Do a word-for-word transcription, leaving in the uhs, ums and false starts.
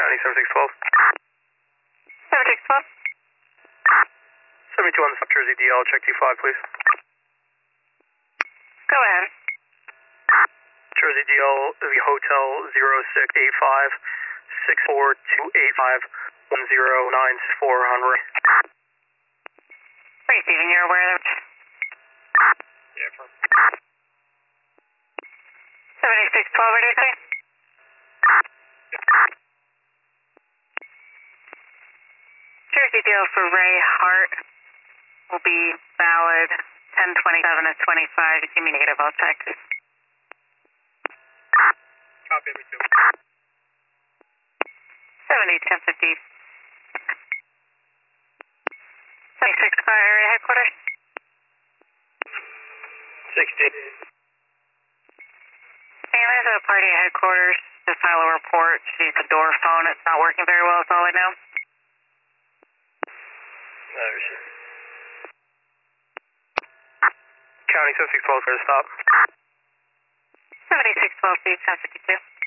County seven six one two. seven six one two. seventy-two on the South Jersey D L, check two five, please. Go ahead. Jersey D L, the Hotel zero six eight five six four two eight five one zero nine four hundred. Receiving, you're aware of it? Yeah, from. seventy-six twelve, what did you say? Jersey deal for Ray Hart will be valid ten twenty-seven at twenty-five. You give me negative, I'll check. Copy, me too. seventy ten fifty. seventy-six car area headquarters. sixty. Hey, there's a party at headquarters to file a report. She needs a door phone. It's not working very well, that's all I know. Oh, shit. County seven six one two, where to stop? seventy-six twelve, ten fifty-two.